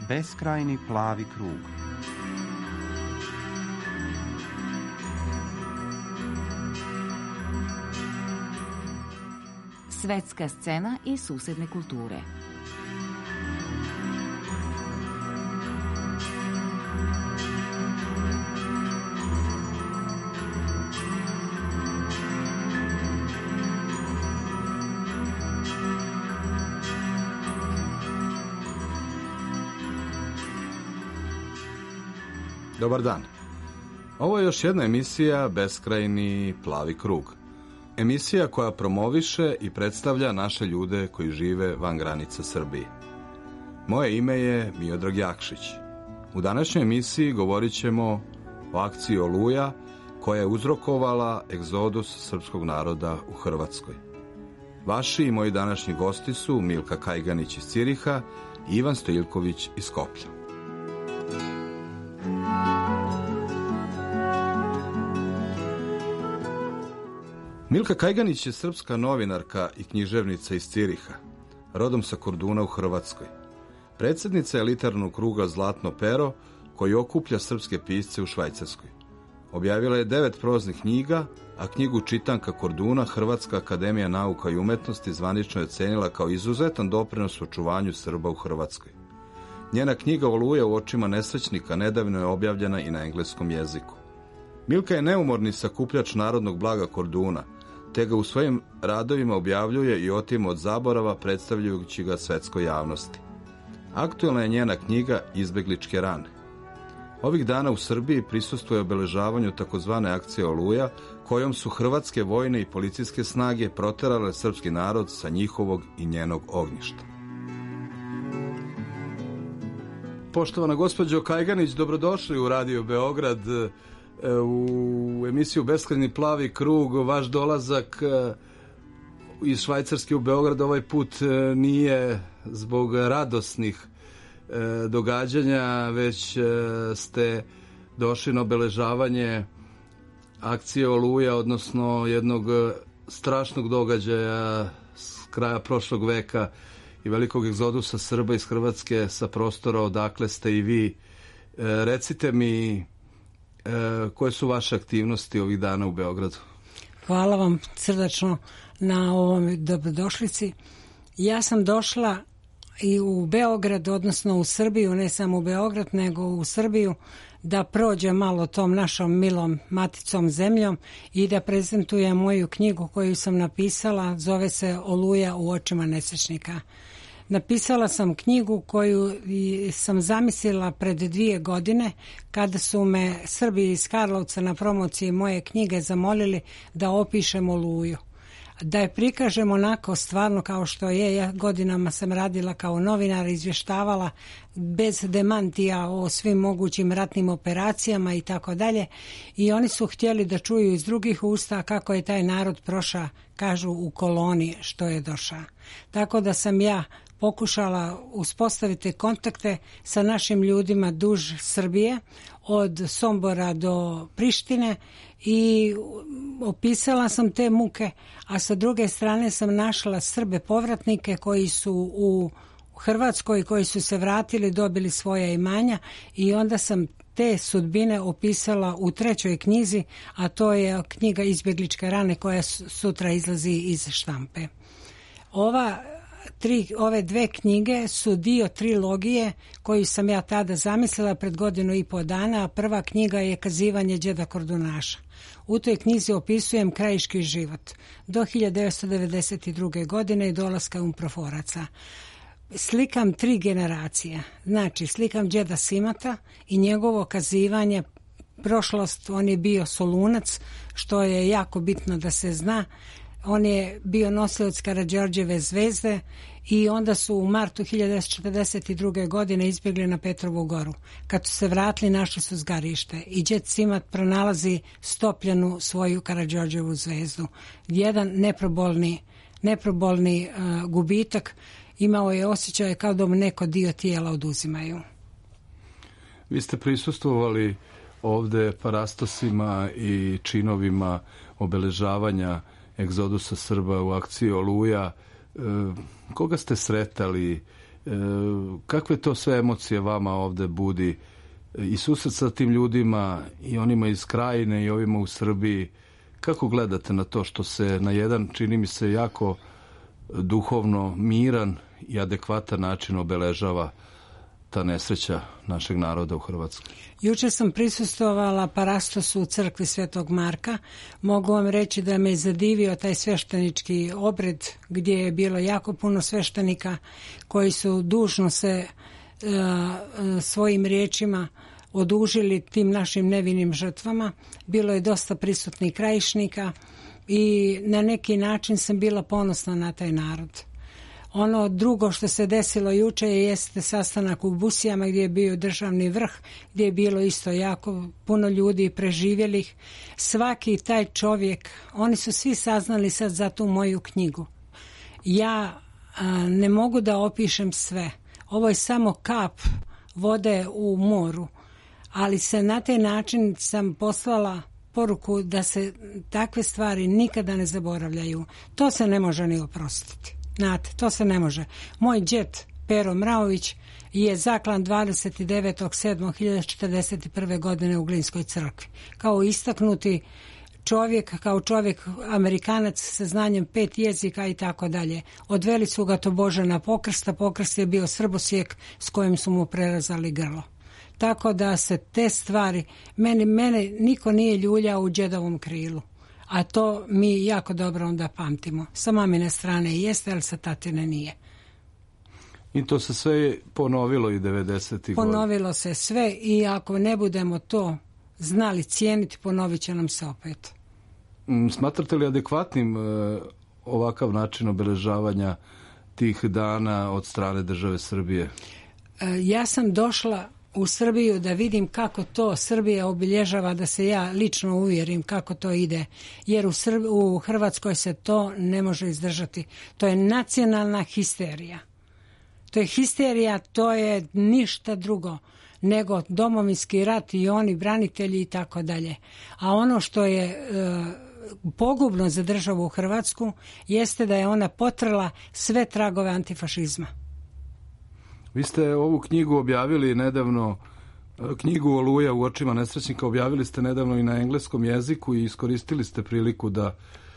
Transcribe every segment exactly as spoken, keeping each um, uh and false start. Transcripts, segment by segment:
Beskrajni plavi krug. Svetska scena i susedne kulture. Dobar dan. Ovo je još jedna emisija Beskrajni plavi krug. Emisija koja promoviše i predstavlja naše ljude koji žive van granica Srbije. Moje ime je Miodrag Jakšić. U današnjoj emisiji govorit ćemo o akciji Oluja koja je uzrokovala egzodus srpskog naroda u Hrvatskoj. Vaši i moji današnji gosti su Milka Kajganić iz Ciriha i Ivan Stojiljković iz Skoplja. Milka Kajganić je srpska novinarka i književnica iz Ciriha, rodom sa Korduna u Hrvatskoj. Predsjednica je elitarnog kruga Zlatno pero, koji okuplja srpske pisce u Švajcarskoj. Objavila je devet proznih knjiga, a knjigu Čitanka Korduna Hrvatska akademija nauka i umetnosti zvanično je ocenila kao izuzetan doprinos očuvanju Srba u Hrvatskoj. Njena knjiga Oluja u očima nesrećnika nedavno je objavljena i na engleskom jeziku. Milka je neumorni sakupljač narodnog blaga Korduna, te ga u svojim radovima objavljuje i otima od zaborava, predstavljajući ga svetskoj javnosti. Aktuelna je njena knjiga Izbegličke rane. Ovih dana u Srbiji prisustvuje obeležavanju takozvane akcije Oluja, kojom su hrvatske vojne i policijske snage proterale srpski narod sa njihovog i njenog ognjišta. Poštovana gospođo Kajganić, dobrodošli u Radio Beograd, u emisiju Beskrajni plavi krug. Vaš dolazak iz Švajcarske u Beograd ovaj put nije zbog radosnih događanja, već ste došli na obeležavanje akcije Oluja, odnosno jednog strašnog događaja s kraja prošlog veka i velikog egzodusa Srba iz Hrvatske sa prostora odakle ste i vi. Recite mi, koje su vaše aktivnosti ovih dana u Beogradu? Hvala vam srdačno na ovom dobrodošlici. Ja sam došla i u Beograd, odnosno u Srbiju, ne samo u Beograd, nego u Srbiju, da prođem malo tom našom milom maticom zemljom i da prezentujem moju knjigu koju sam napisala, zove se Oluja u očima nesrećnika. Napisala sam knjigu koju sam zamislila pred dvije godine kada su me Srbi iz Karlovca na promociji moje knjige zamolili da opišem Oluju. Da je prikažem onako stvarno kao što je. Ja godinama sam radila kao novinar, izvještavala bez demantija o svim mogućim ratnim operacijama i tako dalje. I oni su htjeli da čuju iz drugih usta kako je taj narod prošao, kažu, u koloni što je došao. Tako da sam ja pokušala uspostaviti kontakte sa našim ljudima duž Srbije, od Sombora do Prištine, i opisala sam te muke, a sa druge strane sam našla Srbe povratnike koji su u Hrvatskoj, koji su se vratili, dobili svoja imanja, i onda sam te sudbine opisala u trećoj knjizi, a to je knjiga Izbegličke rane koja sutra izlazi iz štampe. Ova Tri, ove dve knjige su dio trilogije koju sam ja tada zamislila pred godinu i po dana, a prva knjiga je Kazivanje đeda Kordunaša. U toj knjizi opisujem krajiški život do hiljadu devetsto devedeset druge. godine i dolaska umproforaca. Slikam tri generacije, znači slikam đeda Simata i njegovo kazivanje, prošlost, on je bio Solunac, što je jako bitno da se zna. On je bio nosilac Karađorđeve zvezde i onda su u martu hiljadu devetsto četrdeset druge. godine izbjegli na Petrovu goru. Kad su se vratili, našli su zgarište i đed Simat pronalazi stopljenu svoju Karađorđevu zvezdu. Jedan neprobolni, neprobolni uh, gubitak. Imao je osjećaj kao da mu neko dio tijela oduzimaju. Vi ste prisustvovali ovde parastosima i činovima obeležavanja egzodusa Srba u akciji Oluja. E, koga ste sretali? kakve to sve emocije vama ovde budi i susret sa tim ljudima i onima iz Krajine i ovima u Srbiji? Kako gledate na to što se na jedan, čini mi se, jako duhovno miran i adekvatan način obeležava ta nesreća našeg naroda u Hrvatskoj? Juče sam prisustvovala parastosu u crkvi Svetog Marka. Mogu vam reći da me zadivio taj sveštenički obred gdje je bilo jako puno sveštenika koji su dužno se uh, svojim riječima odužili tim našim nevinim žrtvama. Bilo je dosta prisutnih krajišnika i na neki način sam bila ponosna na taj narod. Ono drugo što se desilo juče jeste sastanak u Busijama gdje je bio državni vrh, gdje je bilo isto jako puno ljudi preživjelih. Svaki taj čovjek, oni su svi saznali sad za tu moju knjigu. Ja a, ne mogu da opišem sve. Ovo je samo kap vode u moru, ali se na taj način sam poslala poruku da se takve stvari nikada ne zaboravljaju. To se ne može ni oprostiti. Znate, to se ne može. Moj džed Pero Mraović je zaklan dvadeset devetog sedmog hiljade četrdeset prve. godine u Glinskoj crkvi. Kao istaknuti čovjek, kao čovjek Amerikanac sa znanjem pet jezika i tako dalje. Odveli su ga to Bože na pokrst, a pokrst je bio srbosjek s kojim su mu prerezali grlo. Tako da se te stvari, mene, mene niko nije ljuljao u džedovom krilu. A to mi jako dobro onda pamtimo. Sa mamine strane jeste, ali sa tatine nije. I to se sve ponovilo i devedesetih godina. Ponovilo se sve i ako ne budemo to znali cijeniti, ponovit će nam se opet. Smatrate li adekvatnim e, ovakav način obeležavanja tih dana od strane države Srbije? E, ja sam došla u Srbiju da vidim kako to Srbija obilježava, da se ja lično uvjerim kako to ide, jer u, Srb, u Hrvatskoj se to ne može izdržati. To je nacionalna histerija. To je histerija, to je ništa drugo nego domovinski rat i oni branitelji i tako dalje. A ono što je e, pogubno za državu u Hrvatsku jeste da je ona potrla sve tragove antifašizma. Vi ste ovu knjigu objavili nedavno, knjigu Oluja u očima nesrećnika, objavili ste nedavno i na engleskom jeziku i iskoristili ste priliku da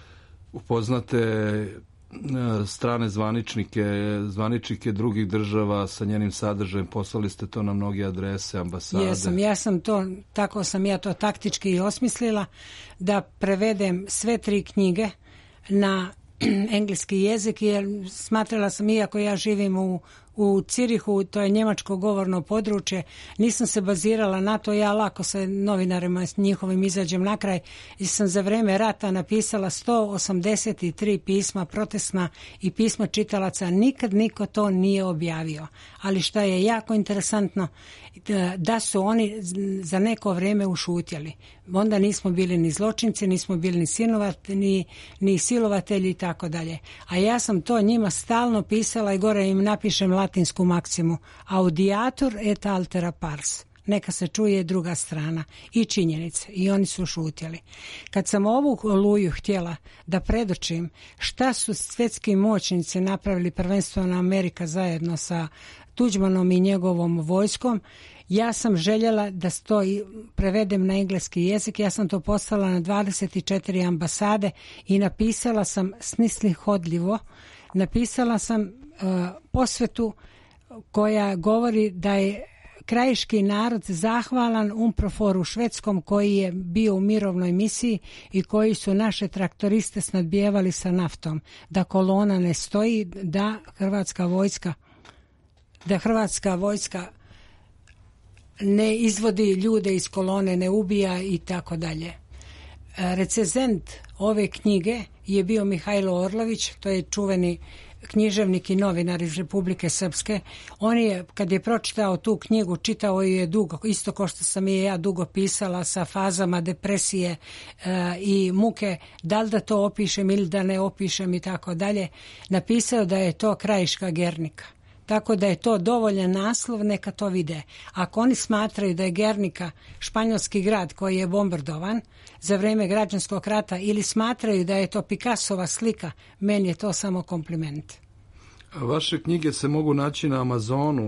upoznate strane zvaničnike, zvaničnike drugih država sa njenim sadržajem. Poslali ste to na mnoge adrese, ambasade. Jesam, ja sam to, tako sam ja to taktički i osmislila, da prevedem sve tri knjige na engleski jezik, jer smatrala sam, iako ja živim u u Cirihu, to je njemačko govorno područje, nisam se bazirala na to, ja lako se novinarima s njihovim izađem na kraj i sam za vrijeme rata napisala sto osamdeset tri pisma protestna i pisma čitalaca, nikad niko to nije objavio. Ali šta je jako interesantno, da su oni za neko vrijeme ušutjeli. Onda nismo bili ni zločinci, nismo bili ni silovatelji, ni, ni silovatelji i tako dalje. A ja sam to njima stalno pisala i gore im napišem latinsku maksimu audiatur et altera pars. Neka se čuje druga strana i činjenice. I oni su šutjeli. Kad sam ovu Oluju htjela da predočim šta su svjetski moćnici napravili, prvenstveno Amerika zajedno sa Tuđmanom i njegovom vojskom, ja sam željela da to prevedem na engleski jezik. Ja sam to poslala na dvadeset četiri ambasade i napisala sam snislihodljivo, napisala sam uh, posvetu koja govori da je krajiški narod zahvalan Umproforu švedskom koji je bio u mirovnoj misiji i koji su naše traktoriste snadbijevali sa naftom, da kolona ne stoji, da hrvatska vojska da hrvatska vojska ne izvodi ljude iz kolone, ne ubija i tako dalje. Recenzent ove knjige je bio Mihajlo Orlović, to je čuveni književnik i novinar iz Republike Srpske. On je, kad je pročitao tu knjigu, čitao je dugo, isto kao što sam je ja dugo pisala, sa fazama depresije e, i muke, da li da to opišem ili da ne opišem i tako dalje. Napisao da je to krajiška Gernika. Tako da je to dovoljan naslov, neka to vide. Ako oni smatraju da je Gernika španjolski grad koji je bombardovan za vrijeme građanskog rata ili smatraju da je to Picassova slika, meni je to samo kompliment. Vaše knjige se mogu naći na Amazonu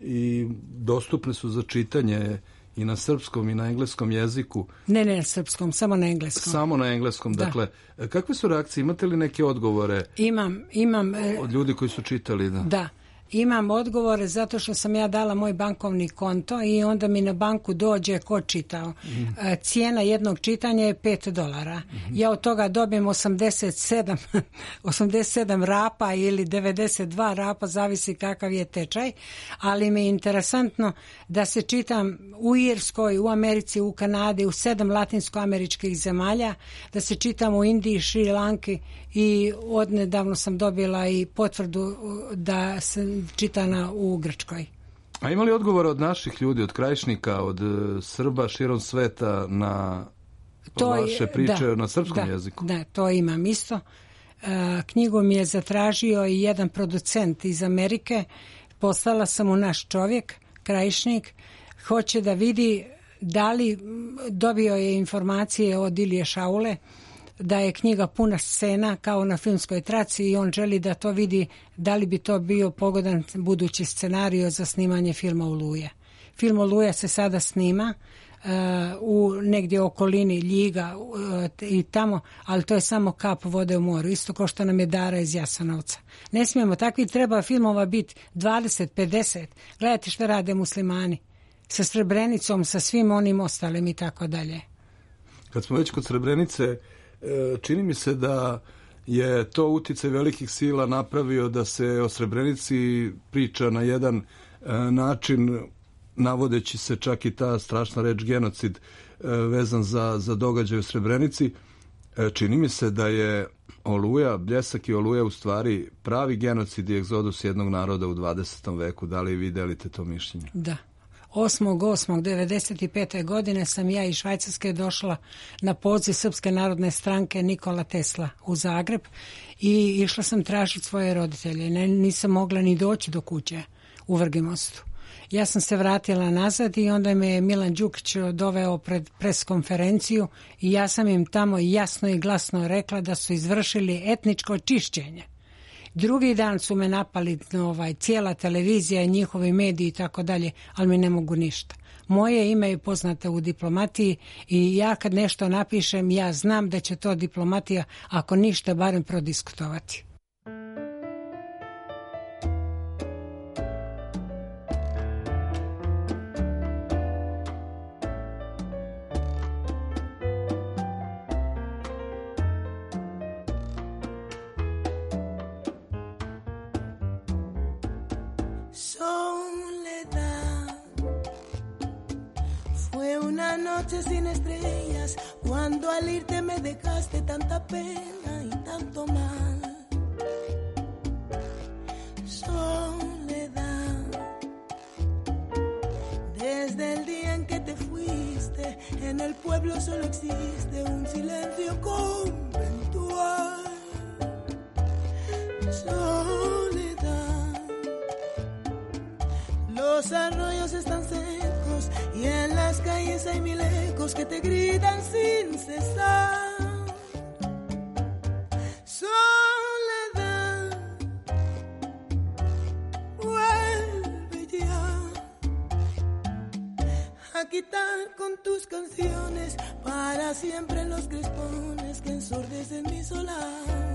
i dostupne su za čitanje i na srpskom i na engleskom jeziku. Ne, ne na srpskom, samo na engleskom. Samo na engleskom, da. Dakle, kakve su reakcije? Imate li neke odgovore? Imam, imam. Od ljudi koji su čitali, da. Da. Imam odgovore zato što sam ja dala moj bankovni konto i onda mi na banku dođe ko čitao. Mm. Cijena jednog čitanja je pet dolara. Mm-hmm. Ja od toga dobijem osamdeset sedam, osamdeset sedam rapa ili devedeset dva rapa, zavisi kakav je tečaj, ali mi je interesantno da se čitam u Irskoj, u Americi, u Kanadi, u sedam latinsko-američkih zemalja, da se čitam u Indiji, Šri Lanki i odnedavno sam dobila i potvrdu da se čitana u Grčkoj. A ima li odgovor od naših ljudi, od Krajišnika, od Srba širom sveta na to vaše je, priče da, na srpskom da, jeziku? Da, to imam isto. E, knjigu mi je zatražio i jedan producent iz Amerike. Poslala sam mu naš čovjek, Krajišnik. Hoće da vidi da li dobio je informacije od Ilije Šaule, da je knjiga puna scena kao na filmskoj traci i on želi da to vidi da li bi to bio pogodan budući scenario za snimanje filma Oluja. Film Oluja se sada snima uh, u negdje okolini Ljiga uh, i tamo, ali to je samo kap vode u moru, isto kao što nam je Dara iz Jasenovca. Ne smijemo, takvi treba filmova biti dvadeset pedeset. Gledajte što rade muslimani sa Srebrenicom, sa svim onim ostalim i tako dalje. Kad smo već kod Srebrenice, čini mi se da je to uticaj velikih sila napravio da se o Srebrenici priča na jedan način, navodeći se čak i ta strašna reč genocid vezan za, za događaj u Srebrenici. Čini mi se da je Oluja, Bljesak i Oluja u stvari pravi genocid i egzodus jednog naroda u dvadesetom veku. Da li vi delite to mišljenje? Da. osmog osmog devedeset pete. godine sam ja iz Švajcarske došla na poziv Srpske narodne stranke Nikola Tesla u Zagreb i išla sam tražiti svoje roditelje. Ne, nisam mogla ni doći do kuće u Vrgimostu. Ja sam se vratila nazad i onda me je Milan Đukić doveo pred pres konferenciju i ja sam im tamo jasno i glasno rekla da su izvršili etničko čišćenje. Drugi dan su me napali ovaj, cijela televizija i njihovi mediji i tako dalje, ali mi ne mogu ništa. Moje ime je poznato u diplomatiji i ja kad nešto napišem, ja znam da će to diplomatija, ako ništa, barem prodiskutovati. Noche sin estrellas, cuando al irte me dejaste tanta pena y tanto mal. Soledad, desde el día en que te fuiste, en el pueblo solo existe un silencio conventual. Soledad, los arroyos están secos y en las calles hay mil ecos que te gritan sin cesar. Soledad, vuelve ya a quitar con tus canciones para siempre los crespones que ensordecen mi solar.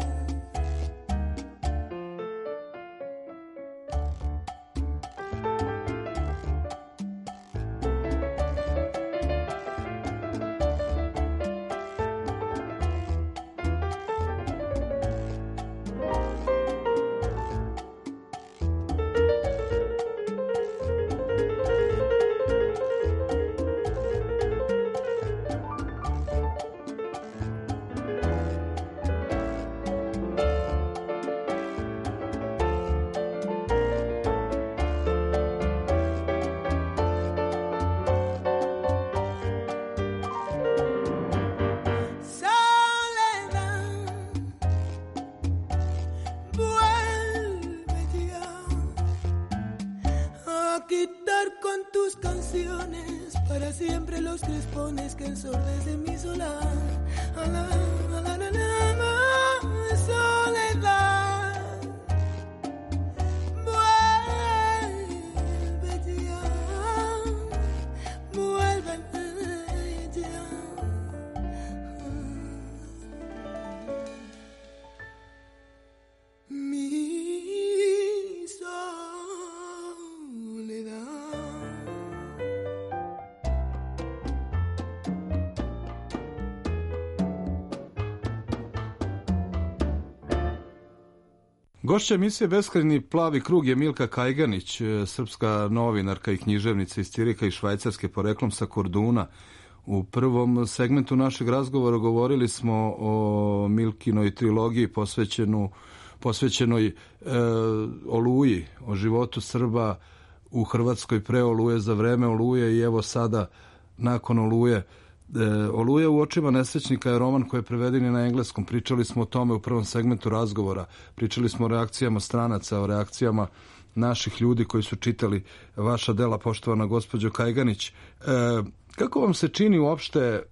Gošća emisije Beskrajni plavi krug je Milka Kajganić, srpska novinarka i književnica iz Ciriha i Švajcarske, poreklom sa Korduna. U prvom segmentu našeg razgovora govorili smo o Milkinoj trilogiji posvećenu, posvećenoj e, Oluji, o životu Srba u Hrvatskoj pre Oluje, za vreme Oluje i evo sada nakon Oluje. E, Oluje u očima nesrećnika je roman koji je preveden i na engleskom. Pričali smo o tome u prvom segmentu razgovora. Pričali smo o reakcijama stranaca, o reakcijama naših ljudi koji su čitali vaša dela, poštovana gospođo Kajganić. E, kako vam se čini uopšte e,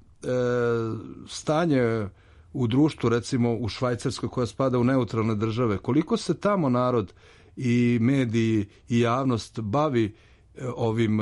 stanje u društvu, recimo u Švajcarskoj koja spada u neutralne države? Koliko se tamo narod i mediji i javnost bavi ovim e,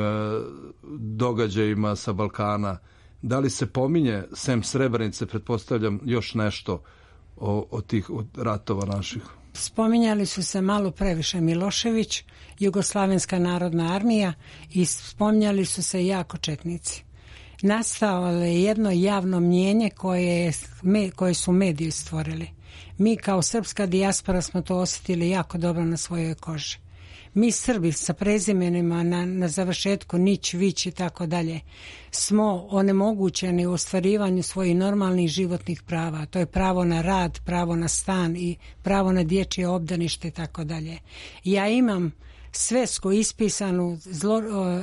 događajima sa Balkana? Da li se pominje, sem Srebrenice, pretpostavljam, još nešto o, o tih od ratova naših? Spominjali su se malo previše Milošević, Jugoslavenska narodna armija i spominjali su se jako četnici. Nastalo je jedno javno mnjenje koje, je, koje su mediji stvorili. Mi kao srpska dijaspora smo to osjetili jako dobro na svojoj koži. Mi Srbi sa prezimenima na, na završetku Nić, Vić i tako dalje smo onemogućeni u ostvarivanju svojih normalnih životnih prava. To je pravo na rad, pravo na stan i pravo na dječje obdanište i tako dalje. Ja imam svesku ispisanu zlo, o, o, o,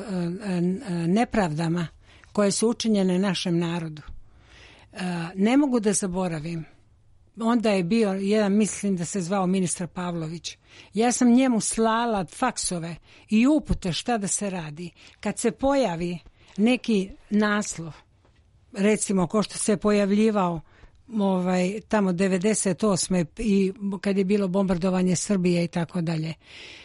nepravdama koje su učinjene našem narodu. E, ne mogu da zaboravim. Onda je bio jedan, mislim da se zvao ministar Pavlović. Ja sam njemu slala faksove i upute šta da se radi. Kad se pojavi neki naslov, recimo ko što se pojavljivao ovaj, tamo devedeset osme i kad je bilo bombardovanje Srbije i tako dalje.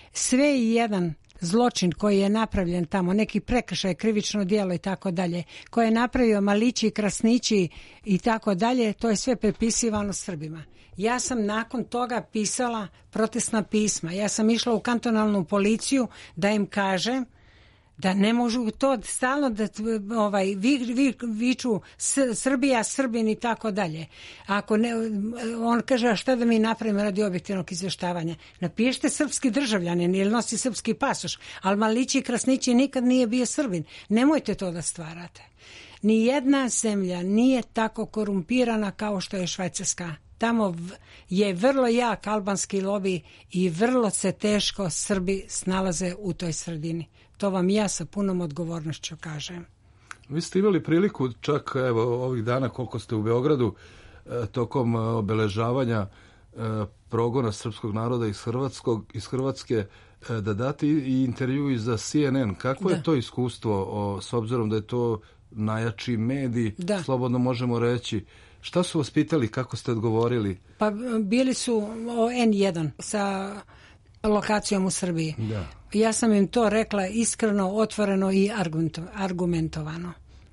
Sve i jedan zločin koji je napravljen tamo, neki prekršaj, krivično djelo i tako dalje, koje je napravio Malići, Krasnići i tako dalje, to je sve prepisivano Srbima. Ja sam nakon toga pisala protestna pisma. Ja sam išla u kantonalnu policiju da im kažem da ne možu to stalno da ovaj vi, vi, viču Srbija, Srbin i tako dalje. Ako ne, on kaže, a šta da mi napravimo radi objektivnog izvještavanja? Napišite srpski državljanin ili nosi srpski pasoš, ali Malići i Krasnići nikad nije bio Srbin. Nemojte to da stvarate. Ni jedna zemlja nije tako korumpirana kao što je Švajcarska. Tamo je vrlo jak albanski lobi i vrlo se teško Srbi snalaze u toj sredini. To vam ja sa punom odgovornošću kažem. Vi ste imali priliku čak evo ovih dana koliko ste u Beogradu tokom obeležavanja progona srpskog naroda iz Hrvatskog, iz Hrvatske da date i intervju i za C N N. Kako da. je to iskustvo o, s obzirom da je to najjači medij, da. slobodno možemo reći? Šta su vas pitali, kako ste odgovorili? Pa bili su o N jedan sa lokacijom u Srbiji. Da. Ja sam im to rekla iskreno, otvoreno i argumentovano.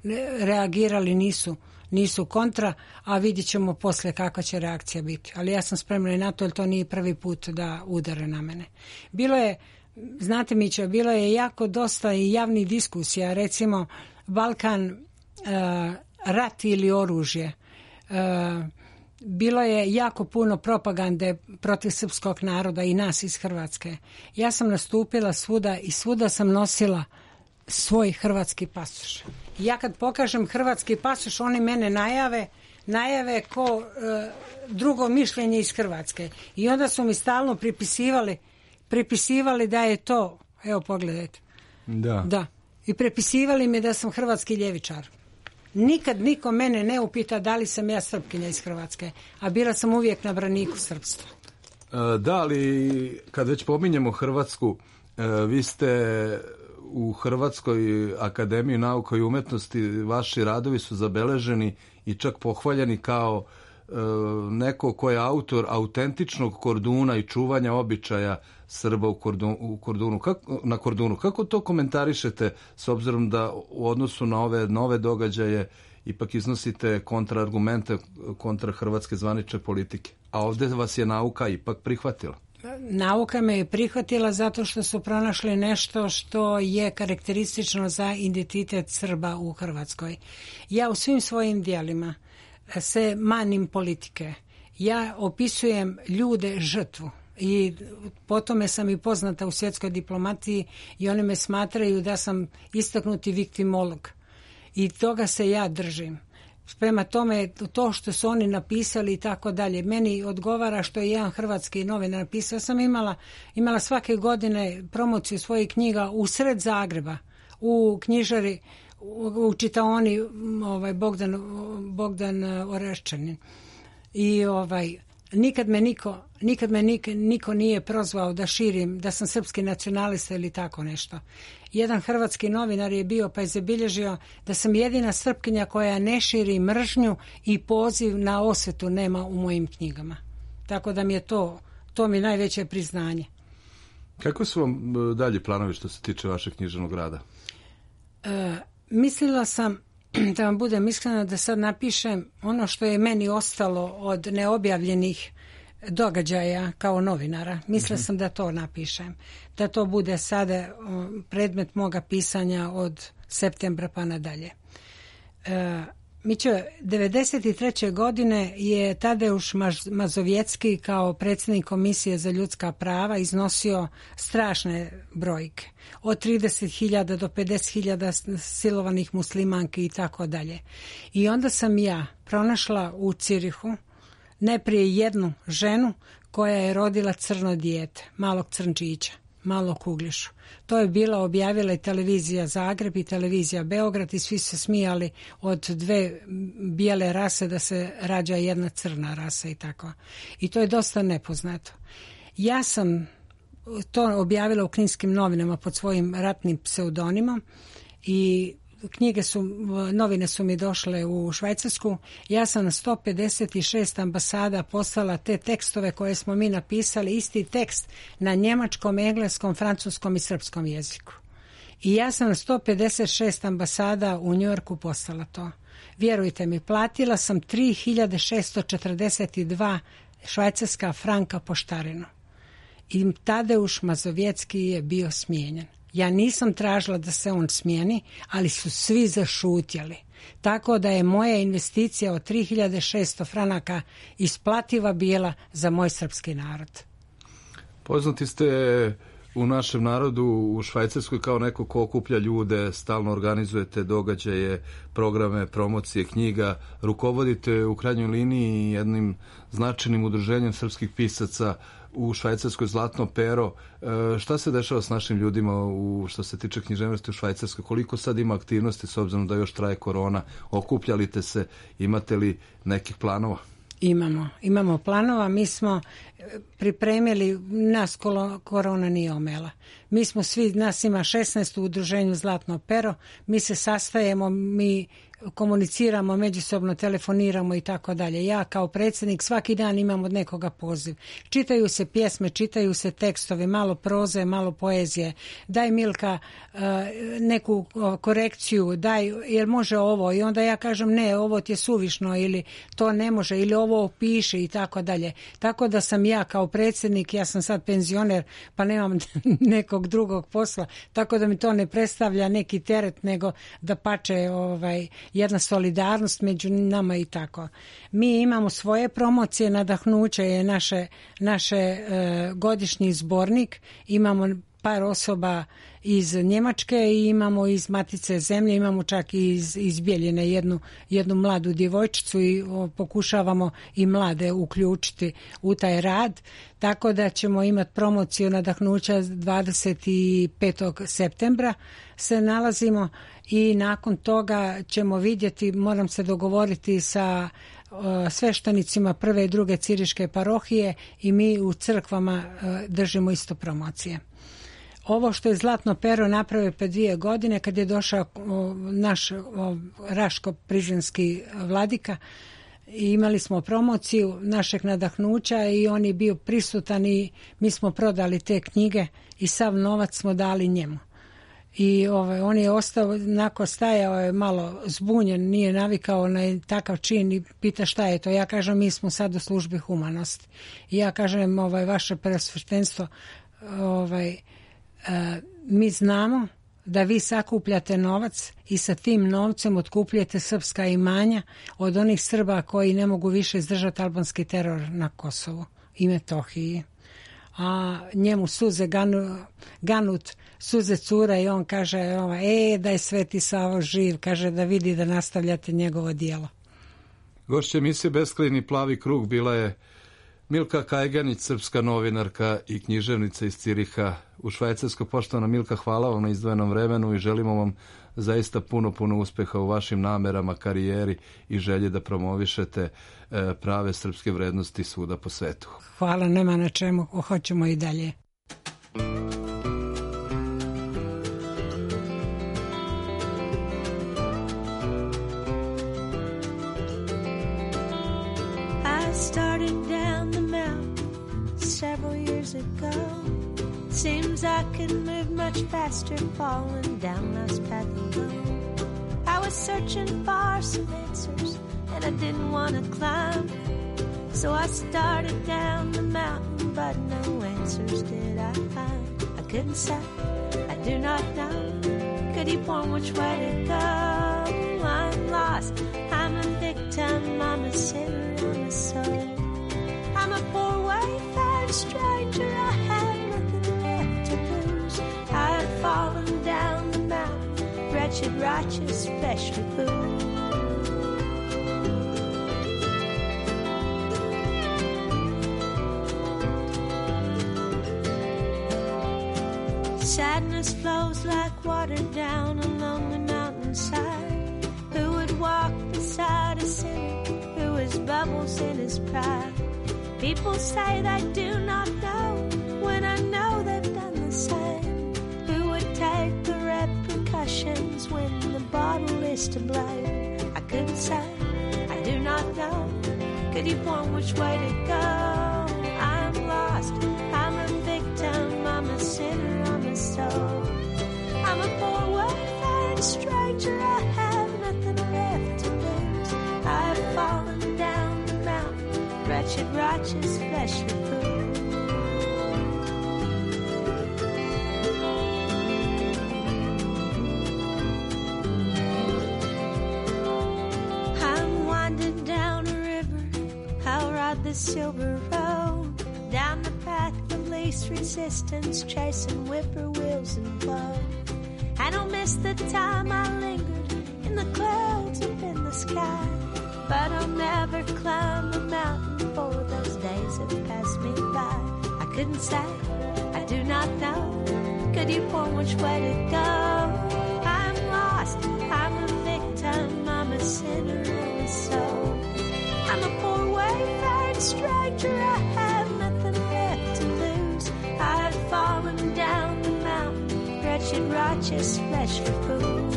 Reagirali nisu, nisu kontra, a vidjet ćemo posle kakva će reakcija biti. Ali ja sam spremna i na to, jer to nije prvi put da udare na mene. Bilo je, znate Mićo, bilo je jako dosta i javnih diskusija, recimo Balkan, uh, rat ili oružje. Uh, bilo je jako puno propagande protiv srpskog naroda i nas iz Hrvatske. Ja sam nastupila svuda i svuda sam nosila svoj hrvatski pasoš. Ja kad pokažem hrvatski pasoš, oni mene najave, najave ko uh, drugo mišljenje iz Hrvatske. I onda su mi stalno pripisivali, pripisivali da je to, evo pogledajte. Da. Da. I prepisivali mi da sam hrvatski ljevičar. Nikad niko mene ne upita da li sam ja Srpkinja iz Hrvatske, a bila sam uvijek na braniku srpstva. Da, ali kad već pominjemo Hrvatsku, vi ste u Hrvatskoj akademiji nauka i umetnosti, vaši radovi su zabeleženi i čak pohvaljeni kao neko ko je autor autentičnog Korduna i čuvanja običaja Srba u Kordunu, u Kordunu. Kako, na Kordunu. Kako to komentarišete s obzirom da u odnosu na ove nove događaje ipak iznosite kontraargumente kontra hrvatske zvanične politike? A ovdje vas je nauka ipak prihvatila. Nauka me je prihvatila zato što su pronašli nešto što je karakteristično za identitet Srba u Hrvatskoj. Ja u svim svojim dijelima se manim politike. Ja opisujem ljude žrtvu. I po tome sam i poznata u svjetskoj diplomatiji i oni me smatraju da sam istaknuti viktimolog. I toga se ja držim. Prema tome, to što su oni napisali i tako dalje, meni odgovara što je jedan hrvatski novinar napisao. Ja sam imala, imala svake godine promociju svojih knjiga u sred Zagreba, u knjižari, u, u čitaoni ovaj, Bogdan, Bogdan Oreščanin. I ovaj, nikad me niko, nikad me niko, niko nije prozvao da širim, da sam srpski nacionalista ili tako nešto. Jedan hrvatski novinar je bio pa je zabilježio da sam jedina Srpkinja koja ne širi mržnju i poziv na osvetu nema u mojim knjigama. Tako da mi je to, to mi je najveće priznanje. Kako su vam dalje planovi što se tiče vašeg književnog rada? E, mislila sam, da vam budem iskrena, da sad napišem ono što je meni ostalo od neobjavljenih događaja kao novinara. Mislila sam da to napišem. Da to bude sada predmet moga pisanja od septembra pa nadalje. E, Mićo, devedeset treće godine je Tadeuš Mazovjetski kao predsjednik Komisije za ljudska prava iznosio strašne brojke. Od trideset hiljada do pedeset hiljada silovanih muslimanki i tako dalje. I onda sam ja pronašla u Cirihu najprije jednu ženu koja je rodila crno dijete, malog crnčića, malog kuglišu. To je bila objavila i televizija Zagreb i televizija Beograd i svi se smijali od dve bijele rase da se rađa jedna crna rasa i tako. I to je dosta nepoznato. Ja sam to objavila u Kninskim novinama pod svojim ratnim pseudonimom i knjige su, novine su mi došle u Švajcarsku. Ja sam na sto pedeset šest ambasada poslala te tekstove koje smo mi napisali, isti tekst na njemačkom, engleskom, francuskom i srpskom jeziku. I ja sam na sto pedeset šest ambasada u Njujorku poslala to. Vjerujte mi, platila sam tri hiljade šesto četrdeset dva švajcarska franka poštarinu. I Tadeuš Mazovjetski je bio smijenjen. Ja nisam tražila da se on smijeni, ali su svi zašutjeli. Tako da je moja investicija od tri hiljade šesto franaka isplativa bila za moj srpski narod. Poznati ste u našem narodu u Švajcarskoj kao neko ko okuplja ljude, stalno organizujete događaje, programe, promocije, knjiga, rukovodite u krajnjoj liniji jednim značajnim udruženjem srpskih pisaca u Švajcarskoj, Zlatno pero. E, šta se dešava s našim ljudima u, što se tiče književnosti u Švajcarskoj? Koliko sad ima aktivnosti s obzirom da još traje korona? Okupljali te se? Imate li nekih planova? Imamo, imamo planova. Mi smo pripremili, nas korona nije omela. Mi smo svi, nas ima šesnaest u udruženju Zlatno pero. Mi se sastajemo, mi komuniciramo, međusobno telefoniramo i tako dalje. Ja kao predsjednik svaki dan imam od nekoga poziv. Čitaju se pjesme, čitaju se tekstovi, malo proze, malo poezije. Daj Milka uh, neku korekciju, daj, jer može ovo? I onda ja kažem ne, ovo ti je suvišno ili to ne može ili ovo opiši i tako dalje. Tako da sam ja kao predsjednik, ja sam sad penzioner pa nemam nekog drugog posla, tako da mi to ne predstavlja neki teret, nego da pače ovaj, jedna solidarnost među nama i tako. Mi imamo svoje promocije, Nadahnuće je naše, naše e, godišnji zbornik, imamo par osoba iz Njemačke i imamo iz Matice zemlje, imamo čak i iz, iz Bjeljine jednu, jednu mladu djevojčicu i o, pokušavamo i mlade uključiti u taj rad, tako da ćemo imati promociju Nadahnuća dvadeset petog septembra se nalazimo i nakon toga ćemo vidjeti, moram se dogovoriti sa o, sveštenicima prve i druge ciriške parohije i mi u crkvama o, držimo isto promocije. Ovo što je Zlatno pero napravio pre dvije godine kad je došao o, naš o, Raško-Prižinski vladika i imali smo promociju našeg nadahnuća i on je bio prisutan i mi smo prodali te knjige i sav novac smo dali njemu. I ovaj, on je ostao, nakon stajao je malo zbunjen, nije navikao na takav čin i pita šta je to. Ja kažem, mi smo sad u službi humanosti. I ja kažem, ovaj, vaše preosveštenstvo, ovaj, e, mi znamo da vi sakupljate novac i sa tim novcem otkupljate srpska imanja od onih Srba koji ne mogu više izdržati albanski teror na Kosovu i Metohiji. a njemu suze ganu, ganut, suze cura i on kaže, e, da je Sveti Savo živ, kaže da vidi da nastavljate njegovo djelo. Gošća emisije Beskrajni plavi krug bila je Milka Kajganić, srpska novinarka i književnica iz Ciriha u Švajcarskoj. Poštovana Milka, hvala vam na izdvojenom vremenu i želimo vam zaista puno, puno uspeha u vašim namerama, karijeri i želje da promovišete prave srpske vrednosti svuda po svetu. Hvala, nema na čemu, hoćemo i dalje. Several years ago, seems I could move much faster falling down life's path alone. I was searching for some answers and I didn't want to climb, so I started down the mountain, but no answers did I find. I couldn't say, I do not know, could he point which way to go? I'm lost, I'm a victim, I'm a sinner, I'm a soul. I'm a poor wayfaring stranger, I had nothing left to lose. I had fallen down the mountain, wretched, righteous, fleshly fool. Sadness flows like water down a lonely mountainside. Who would walk beside a sinner who has bubbles in his pride? People say they do not know, when I know they've done the same. Who would take the repercussions when the bottle is to blame? I couldn't say, I do not know, could he point which way to go? I'm lost, I'm a victim, I'm a sinner, I'm a soul. I'm a poor wayfaring stranger, I have nothing left to lose. I've fallen down the mountain, wretched, righteous, fleshly fool. I'm winding down a river, I'll ride the silver road, down the path of least resistance, chasing whippoorwills and blow. I don't miss the time I lingered in the clouds up in the sky, but I'll never climb a mountain, for those days have passed me by. I couldn't say, I do not know, could you point which way to go? I'm lost, I'm a victim, I'm a sinner, I'm a soul. I'm a poor wayfaring stranger, I have nothing left to lose. I had fallen down the mountain, wretched, righteous, fleshly fool.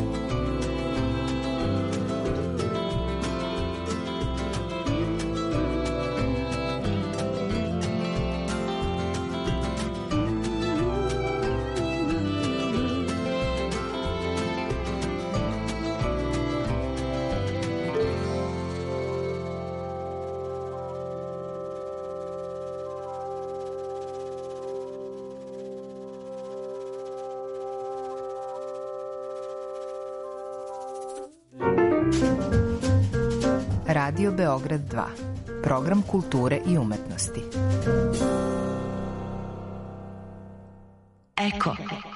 Radio Beograd dva. Program kulture i umetnosti. Eko.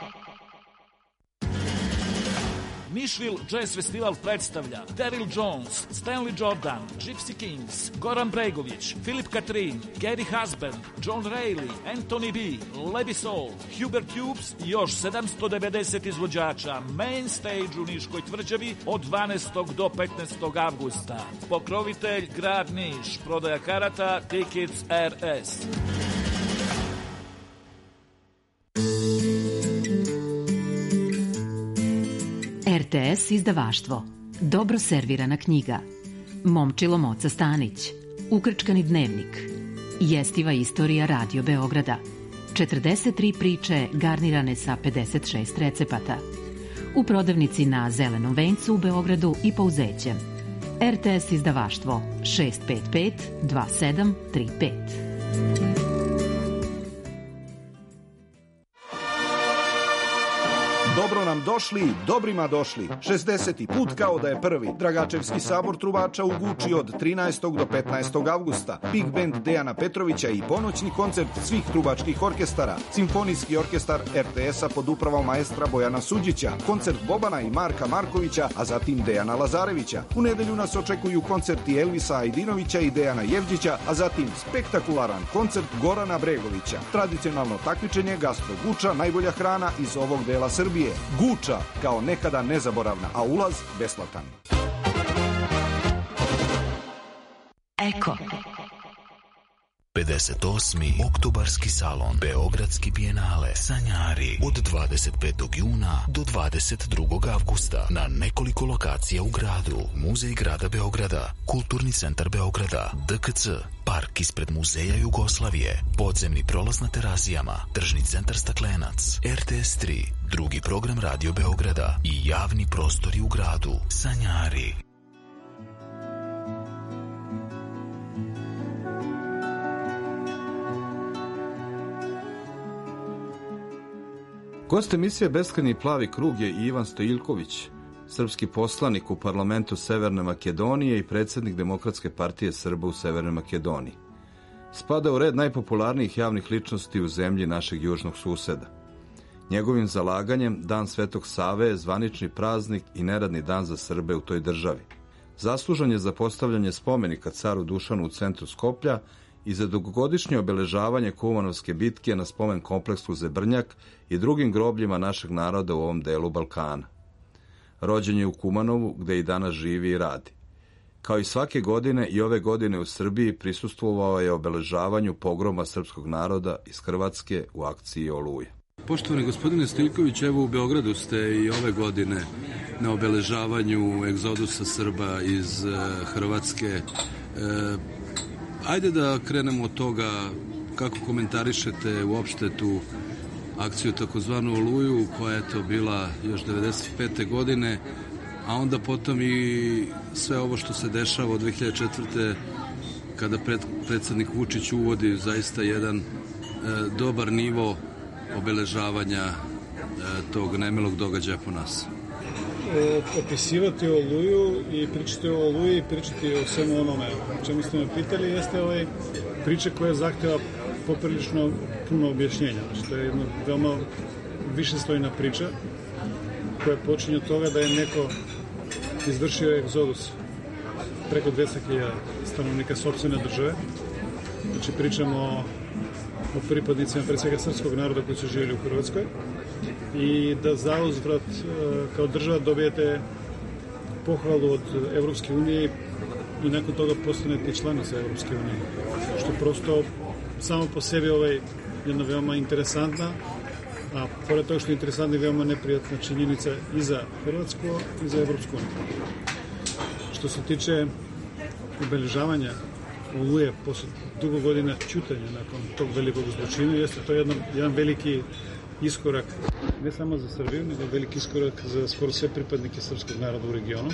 Nashville Jazz Festival predstavlja Daryl Jones, Stanley Jordan, Gypsy Kings, Goran Bregović, Philip Catherine, Gary Husband, John Reilly, Anthony B, Levi Soul, Hubert Hughes i još sedamsto devedeset izvođača Main Stage u Niškoj tvrđavi od dvanaestog do petnaestog avgusta. Pokrovitelj grad Niš, prodaja karata Tickets R S. R T S izdavaštvo. Dobro servirana knjiga. Momčilo Moca Stanić. Ukrčkani dnevnik. Jestiva istorija Radio Beograda. četrdeset tri priče garnirane sa pedeset šest recepata. U prodavnici na Zelenom vencu u Beogradu i Pouzećem. R T S izdavaštvo šest pet pet dva sedam tri pet. Dobro nam došli, dobrima došli. šezdeseti put kao da je prvi. Dragačevski sabor trubača u Guči od trinaestog do petnaestog avgusta. Big band Dejana Petrovića i ponoćni koncert svih trubačkih orkestara. Simfonijski orkestar er te es-a pod upravom maestra Bojana Suđića. Koncert Bobana i Marka Markovića, a zatim Dejana Lazarevića. U nedelju nas očekuju koncerti Elvisa Ajdinovića i Dejana Jevđića, a zatim spektakularan koncert Gorana Bregovića. Tradicionalno takmičenje Gastro Guča, najbolja hrana iz ovog dela Srbije. Guča, kao nekada nezaboravna, a ulaz besplatan. Eko. pedeset osmi oktobarski salon Beogradski bijenale Sanjari od dvadeset petog juna do dvadeset drugog avgusta na nekoliko lokacija u gradu. Muzej grada Beograda, Kulturni centar Beograda, de ka ce, park ispred Muzeja Jugoslavije, podzemni prolaz na Terazijama, tržni centar Staklenac, er te es tri, drugi program Radio Beograda i javni prostori u gradu. Sanjari. Gost emisije Beskrajni plavi krug je Ivan Stojiljković, srpski poslanik u parlamentu Severne Makedonije i predsjednik Demokratske partije Srba u Severnoj Makedoniji. Spada u red najpopularnijih javnih ličnosti u zemlji našeg južnog suseda. Njegovim zalaganjem Dan Svetog Save je zvanični praznik i neradni dan za Srbe u toj državi. Zaslužan je za postavljanje spomenika caru Dušanu u centru Skoplja i za dugogodišnje obeležavanje Kumanovske bitke na spomen kompleksu Zebrnjak i drugim grobljima našeg naroda u ovom delu Balkana. Rođen je u Kumanovu, gde i danas živi i radi. Kao i svake godine, i ove godine u Srbiji prisustvovao je obeležavanju pogroma srpskog naroda iz Hrvatske u akciji Oluje. Poštovani gospodine Stojiljković, evo u Beogradu ste i ove godine na obeležavanju egzodusa Srba iz Hrvatske. E, Ajde da krenemo od toga kako komentarišete uopšte tu akciju takozvanu Oluju, koja je to bila još devedeset pete. godine, a onda potom i sve ovo što se dešava od dve hiljade četvrte. kada pred, predsjednik Vučić uvodi zaista jedan e, dobar nivo obeležavanja e, tog nemilog događaja po nas. Opisivati Oluju i pričati o Oluji i pričati o svemu onome o čemu ste me pitali jeste ovaj priča koja zahteva poprilično puno objašnjenja. Znači, to je jedna veoma višeslojna priča koja počinje od toga da je neko izvršio egzodus preko dvesta hiljada stanovnika sopstvene države. Znači pričamo o, o pripadnicima pre svega srpskog naroda koji su živjeli u Hrvatskoj i da zauzvrat kao država dobijete pohvalu od Evropske unije i nakon toga postanete članica Evropske unije. Što prosto samo po sebi ovaj jedna veoma interesantna, a pored toga što je interesantna i veoma neprijatna činjenica i za Hrvatsku i za Evropsku uniju. Što se tiče obeležavanja Oluje posle dugo godina ćutanja nakon tog velikog zločina, jeste to jedan, jedan veliki iskorak ne samo za Srbiju, nego veliki iskorak za skoro sve pripadnike srpskog naroda u regionu.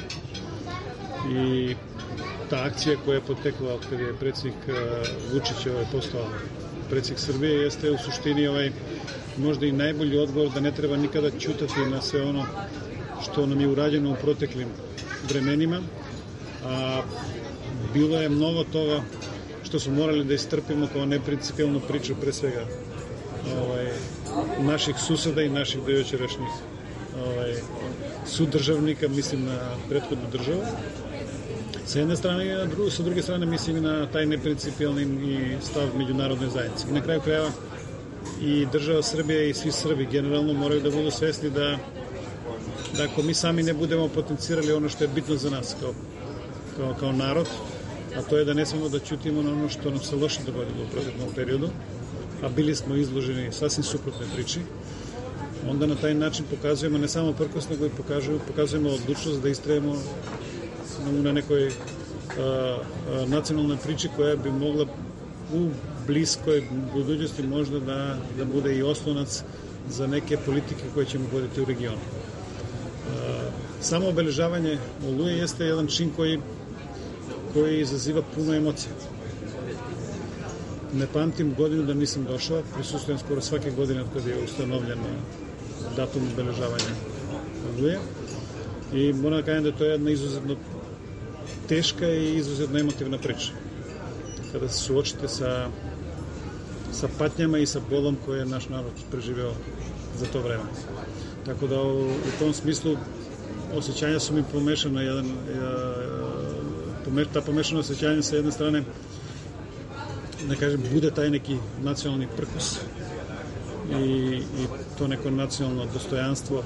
I ta akcija koja je potekla od kada je predsjednik Vučić ovaj, postao predsjednik Srbije jeste u suštini ovaj, možda i najbolji odgovor da ne treba nikada ćutati na sve ono što nam je urađeno u proteklim vremenima. A bilo je mnogo toga što smo morali da istrpimo kao neprincipijalnu priču pre svega ovaj, naših suseda i naših dojučerašnjih ovaj, sudržavnika, mislim na prethodnu državu. Sa jedne strane i na drugu, sa druge strane mislim na taj neprincipijalni i stav međunarodne zajednice. I na kraju krajeva i država Srbija i svi Srbi generalno moraju da budu svesni da, da ako mi sami ne budemo potencirali ono što je bitno za nas kao, kao, kao narod, a to je da ne smemo da ćutimo na ono što nam se loše dogodilo u proteklom periodu, a bili smo izloženi sasvim suprotnoj priči, onda na taj način pokazujemo ne samo prkos, nego i pokažujemo, pokazujemo odlučnost da istrajemo na nekoj a, a, nacionalnoj priči koja bi mogla u bliskoj budućnosti možda da, da bude i oslonac za neke politike koje ćemo voditi u regionu. A, samo obeležavanje Oluje jeste jedan čin koji, koji izaziva puno emocija. Ne pamtim godinu da nisam došao, prisustujem skoro svake godine od kada je ustanovljena datum obeležavanja Oluje. I moram da kažem da to je jedna izuzetno teška i izuzetno emotivna priča. Kada se suočite sa, sa patnjama i sa bolom koje je naš narod preživeo za to vreme. Tako da u, u tom smislu osjećanja su mi pomešana. Jedan, ja, ta pomešana osjećanja sa jedne strane, da kažem, bude taj neki nacionalni prkus i, i to neko nacionalno dostojanstvo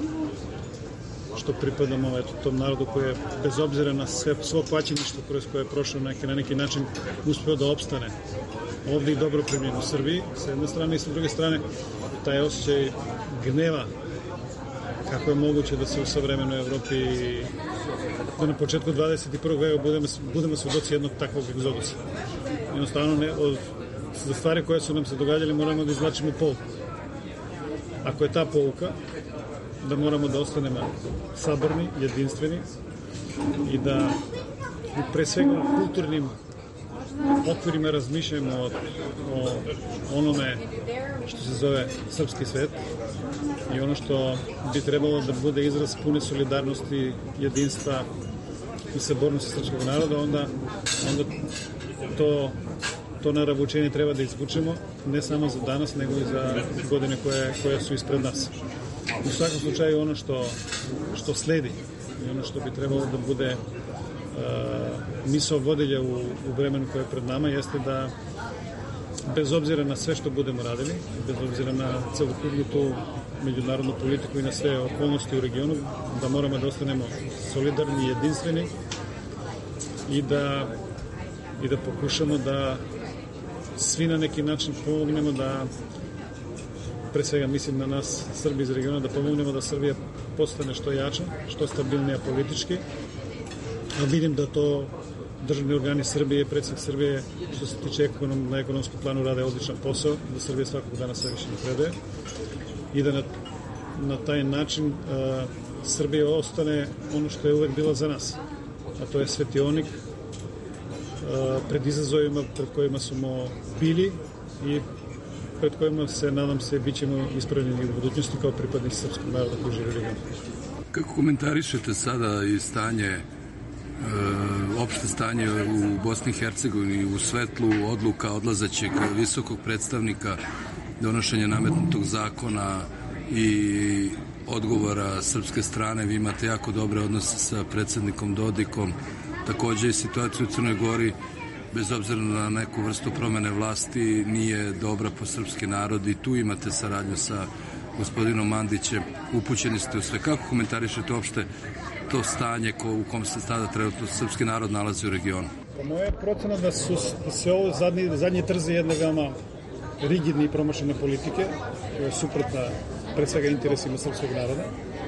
što pripadamo eto, tom narodu koji je, bez obzira na sve, svo plaćeništvo kroz koje je prošao neki, na neki način uspeo da opstane ovde i dobro primljen u Srbiji, sa jedne strane, i sa druge strane taj osjećaj gneva kako je moguće da se u savremenoj Evropi, da na početku dvadeset prvog veka budemo, budemo svedoci jednog takvog egzodusa. Jednostavno, ne, od, za stvari koje su nam se događale moramo da izvlačimo pouku. Ako je ta pouka, da moramo da ostanemo saborni, jedinstveni i da pre svega u kulturnim okvirima razmišljamo o, o onome što se zove srpski svet i ono što bi trebalo da bude izraz pune solidarnosti, jedinstva i sabornosti srpskog naroda, onda, onda to, to naravučenje treba da izvučemo ne samo za danas, nego i za godine koje, koje su ispred nas. U svakom slučaju ono što, što sledi i ono što bi trebalo da bude uh, misao vodilja u, u vremenu koje je pred nama jeste da bez obzira na sve što budemo radili, bez obzira na celokupnu tu međunarodnu politiku i na sve okolnosti u regionu, da moramo da ostanemo solidarni i jedinstveni i da, i da pokušamo da svi na neki način pomognemo da, pre svega mislim na nas Srbi iz regiona, da pomognemo da Srbija postane što jača, što stabilnija politički, a vidim da to državni organi Srbije, predsjednik Srbije, što se tiče ekonom, na ekonomskom planu rade odličan posao, da Srbija svakog dana sve više napreduje i da na, na taj način uh, Srbija ostane ono što je uvek bilo za nas, a to je svetionik uh, pred izazovima pred kojima smo bili i pred kojima se, nadam se, bit ćemo ispravljeni u budućnosti kao pripadnici srpskog naroda koji žive u regionu. Kako komentarišete sada i stanje, e, opšte stanje u Bosni i Hercegovini u svetlu odluka odlazećeg visokog predstavnika, donošenja nametnutog zakona i odgovora srpske strane? Vi imate jako dobre odnose sa predsednikom Dodikom, takođe i situaciju u Crnoj Gori, bez obzira na neku vrstu promene vlasti, nije dobra po srpski narod i tu imate saradnju sa gospodinom Mandićem, upućeni ste u sve. Kako komentarišete uopšte to stanje ko, u kom se tada trenutno srpski narod nalazi u regionu? Pa moja je procena da su da se ovo zadnji, zadnji trze jedne veoma rigidne i promašene politike, koja je suprotna pre svega interesima srpskog naroda.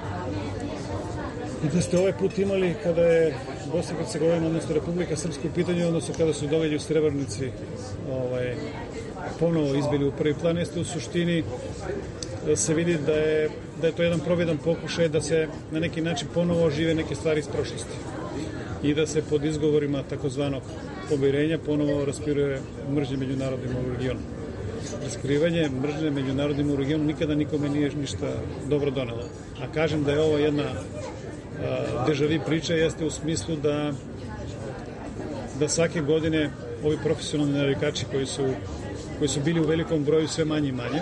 I da ste ovaj put imali kada je Bosna i Hercegovina, odnosno Republika Srpska u pitanju, odnosno kada su događaji u Srebrnici ovaj, ponovo izbili u prvi plan, jeste u suštini da se vidi da je, da je to jedan providan pokušaj da se na neki način ponovo ožive neke stvari iz prošlosti i da se pod izgovorima takozvanog pomirenja ponovo raspiruje mržnje među narodima u regionu. Raspirivanje mržnje među narodima u regionu nikada nikome nije ništa dobro donelo. A kažem da je ovo jedna dežavi priča jeste u smislu da da svake godine ovi profesionalni narikači koji su, koji su bili u velikom broju sve manje i manje,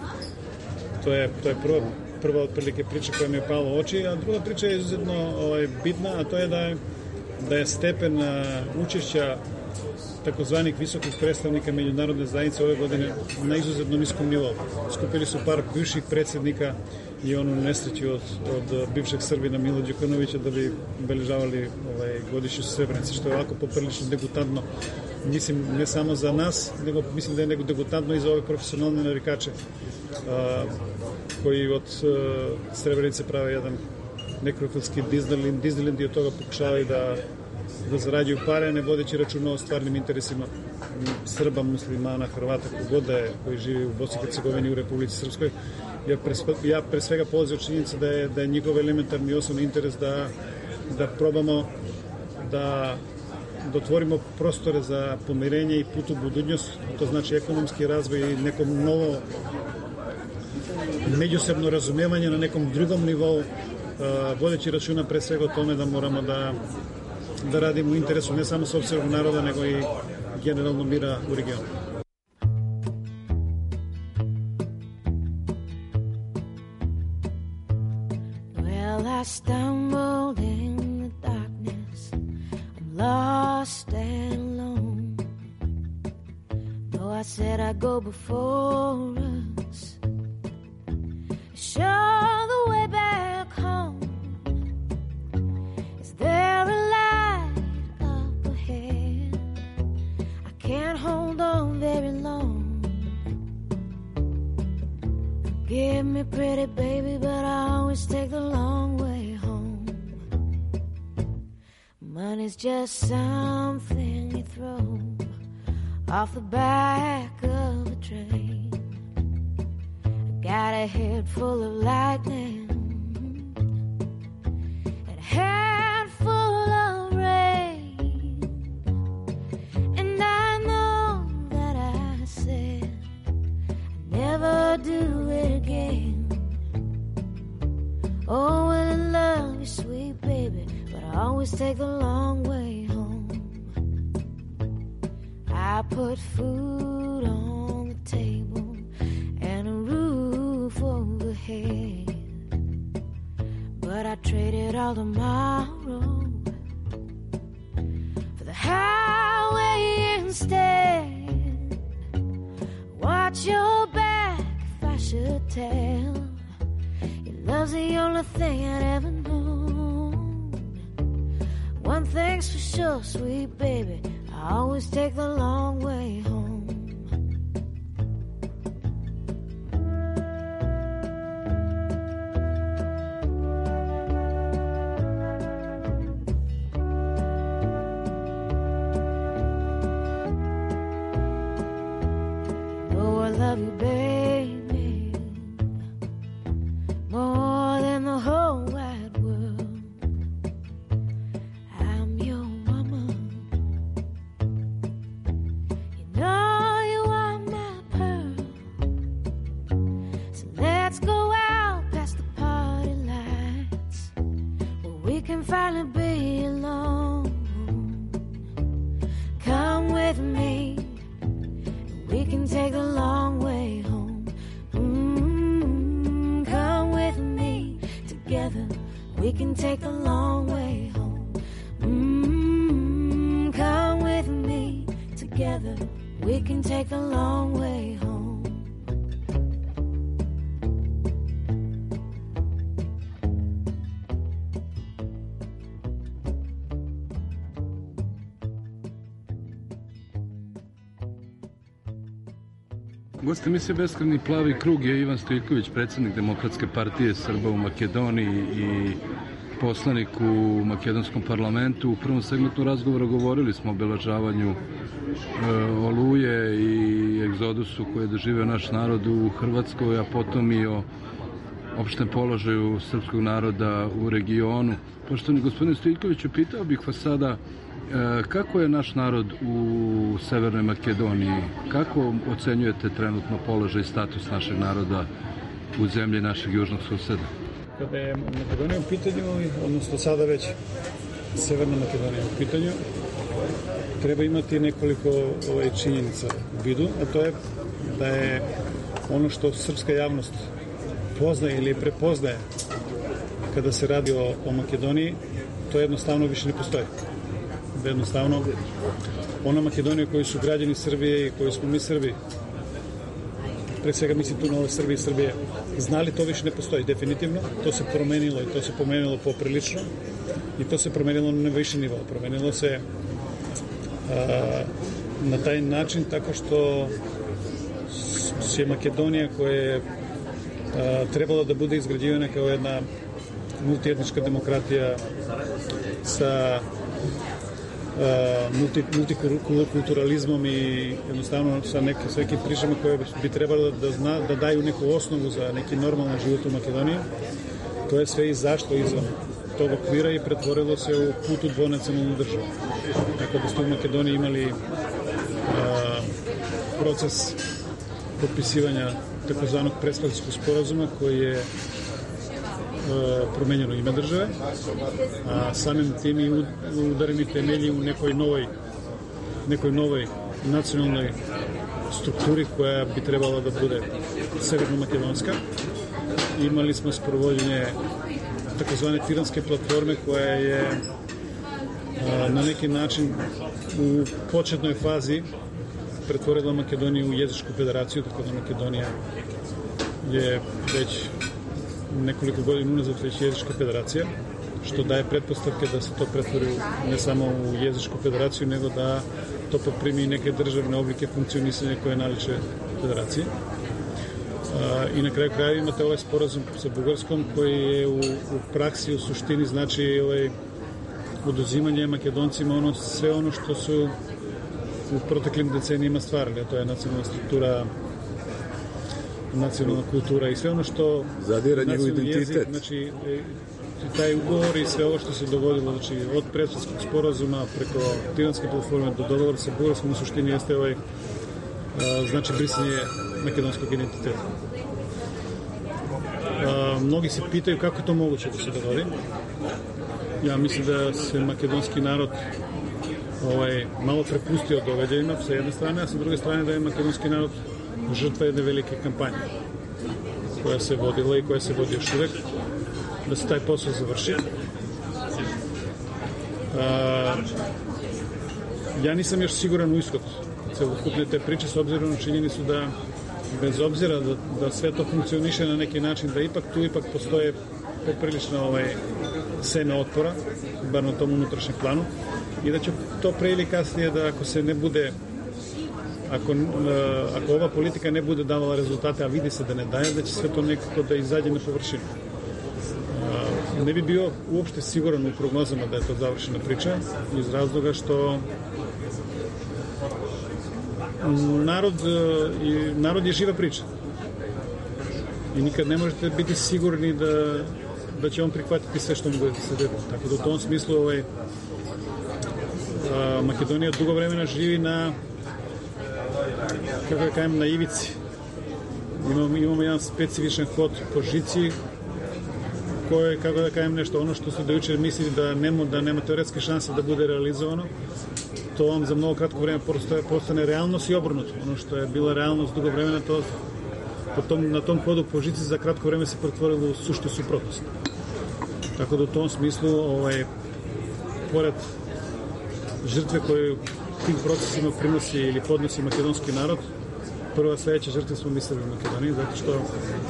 to je, to je prva, prva otprilike priča koja mi je pala u oči, a druga priča je izuzetno ovaj, bitna, a to je da je, da je stepen učešća takozvanih visokih predstavnika međunarodne zajednice ove godine na izuzetno niskom nivou. Skupili su par bivših predsjednika i onu nesreću od, od bivšeg Srbina Mila Đukanovića da bi obeležavali ovaj, godišnju Srebrenice, što je ovako poprilično degutantno. Mislim, ne samo za nas, nego mislim da je nego degutantno i za ove profesionalne narikače a, koji od a, Srebrenice prave jedan nekrofilski Disneyland, Disneyland i od toga pokušavaju da da zarađuju pare, ne vodeći računa o stvarnim interesima Srba, muslimana, Hrvata, kogod da je, koji živi u Bosni i Hercegovini i u Republici Srpskoj. Ja pre, ja pre svega polazim od činjenice da je, da je njihov elementarni osnovni interes da, da probamo da, da otvorimo prostore za pomirenje i put u budućnost, to znači ekonomski razvoj i neko novo međusobno razumevanje na nekom drugom nivou, vodeći računa pre svega o tome da moramo da, da radimo u interesu ne samo sopstvenog naroda, nego i generalno mira u regionu. Well, I stumbled in the darkness, I'm lost and alone. Though I said I'd go before us, show the way back home. Is there a light up ahead? I can't hold on very long. Forgive me, pretty baby, but I always take the long way home. Money's just something you throw off the back of a train. I got a head full of lightning and a head full of rain, and I know that I said I'd never do it again. Oh, well, I love you, sweet baby, but I always take the long way home. I put food on the table and a roof overhead, but I traded all tomorrow for the highway instead. Watch your back if I should tell. Your love's the only thing I'd ever known. One thing's for sure, sweet baby, I always take the long way home. Oh, I love you, baby, more than the whole wide world. I'm your woman. You know you are my pearl. So let's go out past the party lights, where we can finally be alone. Come with me, we can take the long way home. Mm-hmm. Come with me, together we can take the long way home. Mm-hmm. Come with me, together we can take the long way home. Gost emisije Beskrajni plavi krug je Ivan Stojiljković, predsjednik Demokratske partije Srba u Makedoniji i poslanik u makedonskom parlamentu. U prvom segmentu razgovora govorili smo o obeležavanju e, Oluje i egzodusu koje je doživio naš narod u Hrvatskoj, a potom i o opštem položaju srpskog naroda u regionu. Poštovani gospodine Stojiljkoviću, pitao bih vas sada kako je naš narod u Severnoj Makedoniji? Kako ocenjujete trenutno položaj i status našeg naroda u zemlji našeg južnog suseda? Kada je Makedonija u pitanju, odnosno sada već Severna Makedonija u pitanju, treba imati nekoliko ovaj, činjenica u vidu, a to je da je ono što srpska javnost poznaje ili prepoznaje kada se radi o, o Makedoniji, to jednostavno više ne postoji. Jednostavno, ona Makedonija koju su građani Srbije i koju smo mi Srbi, pre svega mislim tu na ove Srbije i Srbije, znali, to više ne postoji, definitivno. To se promenilo i to se pomenilo poprilično i to se promenilo na više nivo. Promenilo se a, na taj način tako što je Makedonija koja je a, trebala da bude izgrađivana kao jedna multietnička demokratija sa multi, multikulturalizmom i jednostavno sa neke, s nekim pričama koje bi trebalo da, zna, da daju neku osnovu za neki normalan život u Makedoniji. To je sve izašlo izvan tog okvira i pretvorilo se u putu dvonacionalnu državu. Tako da ste u Makedoniji imali a, proces potpisivanja takozvanog Prespaljskog sporazuma koji je e, promenjeno ime države, a samim tim i udareni temelji u nekoj novoj, nekoj novoj nacionalnoj strukturi koja bi trebala da bude severno-makedonska. Imali smo sprovođenje takozvane tiranske platforme koja je a, na neki način u početnoj fazi pretvorila Makedoniju u jezičku federaciju, tako da Makedonija je već nekoliko godina unazad već jezička federacija, što daje pretpostavke da se to pretvori ne samo u jezičku federaciju, nego da to poprimi neke državne oblike funkcionisanja koje naliče federaciji. I na kraju kraja imate ovaj sporazum sa Bugarskom koji je u, u praksi, u suštini znači ovaj, oduzimanje Makedoncima ono, sve ono što su u proteklim decenijima stvarali, a to je nacionalna struktura, nacionalna kultura i sve ono što zadiranje u identitet. Jezik, znači taj ugovor i sve ovo što se dogodilo, znači od Prespaljskog sporazuma preko tiranske platforme do dogovora sa Bugarskom u suštini jeste ovaj a, znači brisanje makedonskog identiteta. A, mnogi se pitaju kako je to moguće da se dogodi. Ja mislim da se makedonski narod ovaj, malo prepustio događajima sa jedne strane, a sa druge strane da je makedonski narod žrtva jedne velike kampanje koja se vodila i koja se vodi još uvek, da se taj posao završi. A, ja nisam još siguran u ishod celokupne te priče s obzirom na činjenicu da bez obzira da, da sve to funkcioniše na neki način, da ipak tu ipak postoje poprilično ovaj, seme otpora, bar na tom unutrašnjem planu, i da će to pre ili kasnije da ako se ne bude ako, ako ova politika ne bude davala rezultate, a vidi se da ne daje, da će sve to nekako da izađe na površinu. Ne bi bio uopšte siguran u prognozama da je to završena priča, iz razloga što narod, narod je živa priča i nikad ne možete biti sigurni da, da će on prihvatiti sve što mu budete se deti. Tako da u tom smislu ovaj, a, Makedonija dugo vremena živi na, kako da kajem, na ivici. Imamo, imamo jedan specifičan hod po žici koje, kako da kajem, nešto ono što su do jučer mislili da nema, da nema teoretske šanse da bude realizovano, to vam za mnogo kratko vreme postane, postane realnost i obrnuto. Ono što je bila realnost dugo vremena, to po tom, na tom hodu po žici za kratko vreme se pretvorilo u suštu suprotnost. Tako da u tom smislu, ovaj, pored žrtve koje tim procesima prinosi ili podnosi makedonski narod, prva sledeća žrtva smo mi Srbi u Makedoniji, zato što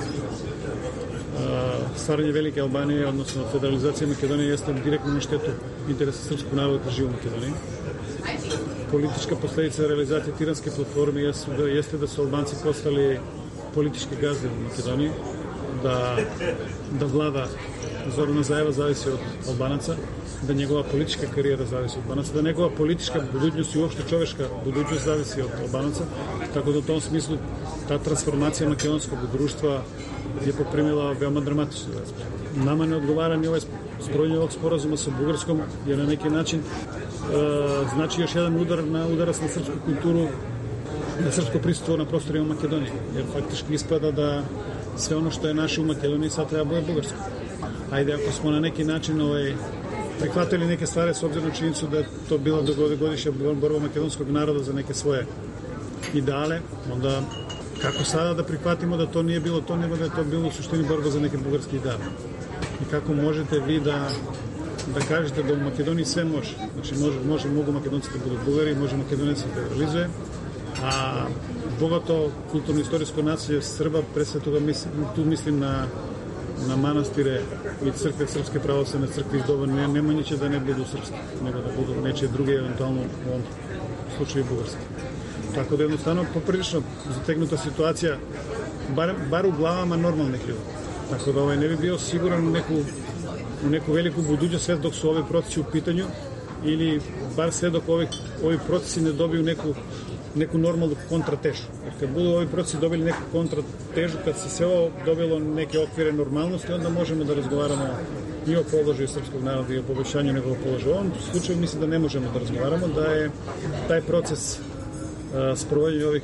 stvaranje Velike Albanije, odnosno federalizacija Makedonije, jeste direktno na štetu interesa srpskog naroda koji živi u Makedoniji. Politička posledica realizacije tiranske platforme jeste da, jeste da su Albanci postali politički gazde u Makedoniji, da, da vlada Zorana Zajeva zavisi od Albanaca, da njegova politička karijera zavisi od Albanaca, da njegova politička budućnost i uopšte čoveška budućnost zavisi od Albanaca, tako da u tom smislu ta transformacija makedonskog društva je poprimila veoma dramatični razvoj. Nama ne odgovara ni ovaj sprovođenje ovog sporazuma sa Bugarskom, jer na neki način e, znači još jedan udar na udarac na srpsku kulturu, na srpsko prisustvo na prostorima Makedonije, jer faktički ispada da sve ono što je naše u Makedoniji sad treba bude bugarsko. Ajde, ako smo na neki način ovaj, prihvatili neke stvari s obzirom na činjenicu da je to bila dogodišnja borba makedonskog naroda za neke svoje ideale, onda kako sada da prihvatimo da to nije bilo to, nego da je to bilo u suštini borba za neke bugarske ideale? I kako možete vi da, da kažete da u Makedoniji sve može? Znači, može, može mogu Makedonci da budu Bugari, može Makedonci da realizuje, a bogato kulturno-istorijsko naselje Srba, pre sve toga mislim, tu mislim na, na manastire i crkve, srpske pravoslavne crkve iz doba Nemanjića, da ne budu srpske, nego da budu nečije druge, eventualno u ovom slučaju bugarske. Tako da je jednostavno poprilično zategnuta situacija, bar, bar u glavama normalnih ljudi. Tako da ovaj ne bi bio siguran u neku, u neku veliku budućnost sve dok su ove procesi u pitanju, ili bar sve dok ovi, ovi procesi ne dobiju neku, neku normalnu kontratežu. Jer kad budu ovi procesi dobili neku kontratežu, kad se sve ovo dobilo neke okvire normalnosti, onda možemo da razgovaramo i o položaju srpskog naroda i o poboljšanju njegovog položaja. U ovom slučaju mislim da ne možemo da razgovaramo, da je taj proces sprovođenja ovih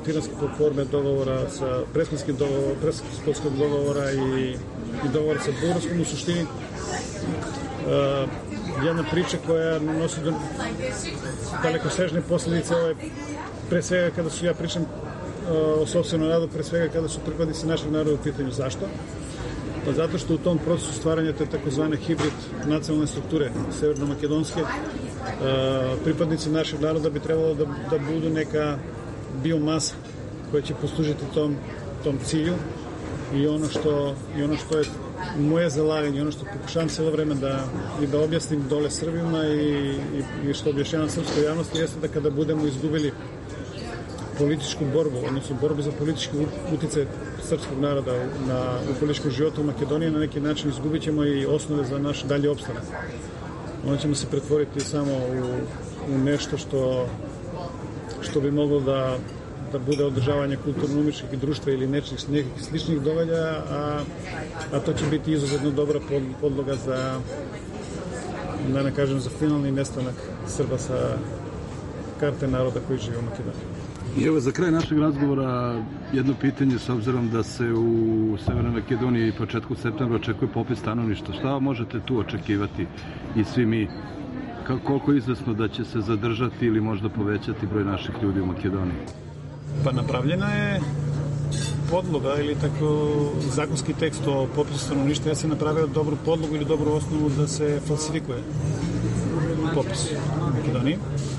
tiranske platforme dogovora sa preskinskog dogovora, preskinskog dogovora i, i dogovora sa Beogradskom u suštini uh, jedna priča koja nosi do dalekosežne posljedice, ovaj, pre svega kada su, ja pričam uh, o sopstvenom narodu, pre svega kada su pripadnici našeg naroda u pitanju. Zašto? Pa zato što u tom procesu stvaranja te takozvane hibrid nacionalne strukture severno-makedonske, uh, pripadnici našeg naroda bi trebalo da, da budu neka biomasa koja će poslužiti tom, tom cilju i ono što, i ono što je moje zalaganje, ono što pokušavam cijelo vreme da, i da objasnim dole Srbima i, i, i što objašnjavam srpskoj javnosti jeste da kada budemo izgubili političku borbu, odnosno borbu za politički uticaj srpskog naroda na, u političkom životu u Makedoniji, na neki način izgubit ćemo i osnove za naš dalji opstanak. Onda ćemo se pretvoriti samo u, u nešto što, što bi moglo da, da bude održavanje kulturno-umetničkih društva ili nečih, nekih sličnih događaja, a, a to će biti izuzetno dobra podloga za, da ne kažem, za finalni nestanak Srba sa karte naroda koji žive u Makedoniji. I evo za kraj našeg razgovora jedno pitanje, s obzirom da se u Severnoj Makedoniji početku septembra očekuje popis stanovništva. Šta možete tu očekivati i svi mi? Koliko je izvesno da će se zadržati ili možda povećati broj naših ljudi u Makedoniji? Pa napravljena je podloga ili tako zakonski tekst o popisu stanovništva. Ja sam napravio dobru podlogu ili dobru osnovu da se falsifikuje popis u Makedoniji.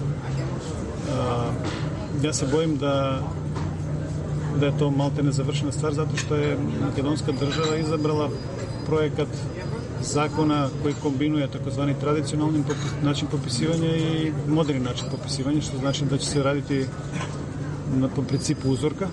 A, ja se bojim da da je to malte nezavršena stvar zato što je makedonska država izabrala projekat zakona koji kombinuje takozvani tradicionalni način popisivanja i moderni način popisivanja, što znači da će se raditi na, po principu uzorka.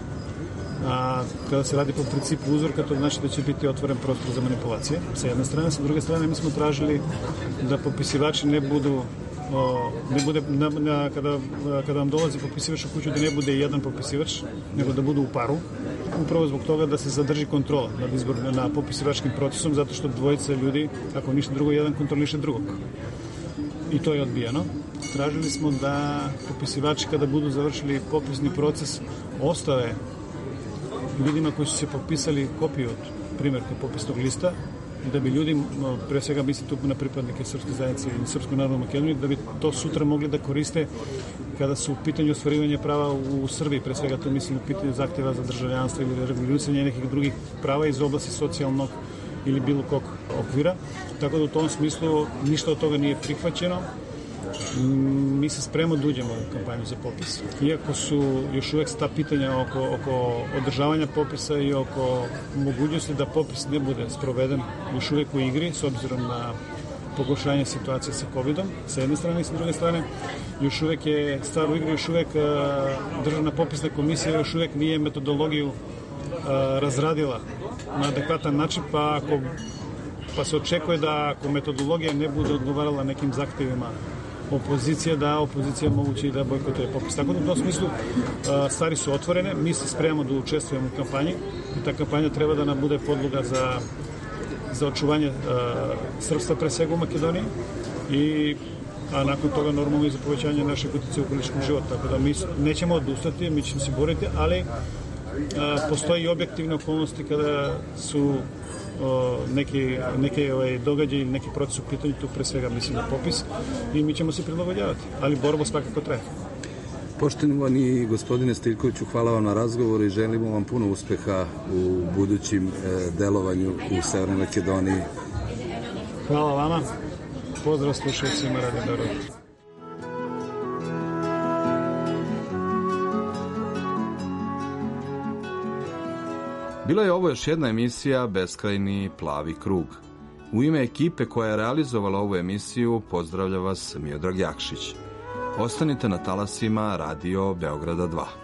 A kada se radi po principu uzorka, to znači da će biti otvoren prostor za manipulacije. Sa jedne strane, sa druge strane, mi smo tražili da popisivači ne budu O, ne bude, na, na, kada, kada vam dolazi popisivač u kuću, da ne bude jedan popisivač, nego da budu u paru, upravo zbog toga da se zadrži kontrola nad izbor, na popisivačkim procesom, zato što dvojice ljudi, ako ništa drugo, jedan kontroliše drugog. I to je odbijeno. Tražili smo da popisivači, kada budu završili popisni proces, ostave ljudima koji su se popisali kopiju od primjerka popisnog lista, da bi ljudi, pre svega misli tu na pripadnike srpske zajednice i Srpsku narodnu Makedoniju, da bi to sutra mogli da koriste kada su u pitanju ostvarivanja prava u Srbiji, pre svega tu mislim u pitanju zahtjeva za državljanstvo ili regulisanje nekih drugih prava iz oblasti socijalnog ili bilo kog okvira. Tako da u tom smislu ništa od toga nije prihvaćeno. Mi se spremamo da uđemo u kampanju za popis. Iako su još uvek ta pitanja oko, oko održavanja popisa i oko mogućnosti da popis ne bude sproveden još uvek u igri, s obzirom na pogoršanje situacije sa covidom, sa jedne strane i sa druge strane, još uvek je stvar u igri, još uvek državna popisna komisija još uvek nije metodologiju razradila na adekvatan način, pa ako pa se očekuje da ako metodologija ne bude odgovarala nekim zahtevima opozicije, da opozicija moguće i da bojkotuje popis. Tako da u tom smislu stvari su otvorene, mi se spremamo da učestvujemo u kampanji i ta kampanja treba da nam bude podloga za, za očuvanje srpstva pre svega u Makedoniji i a nakon toga normalno i za povećanje našeg uticaja u političkom životu. Tako da mi nećemo odustati, mi ćemo se boriti, ali a, postoji i objektivne okolnosti kada su o, neki, neke ovaj, događaje ili neki proces u pitanju, tu pre svega mislim na popis i mi ćemo se prilagođavati, ali borba svakako traje. Poštovani gospodine Stiljkoviću, hvala vam na razgovoru i želimo vam puno uspeha u budućim e, delovanju u Severnoj Makedoniji. Hvala vama. Pozdrav slušalcima Radio Beograd. Bila je ovo još jedna emisija Beskrajni plavi krug. U ime ekipe koja je realizovala ovu emisiju pozdravlja vas Miodrag Jakšić. Ostanite na talasima Radio Beograda dva.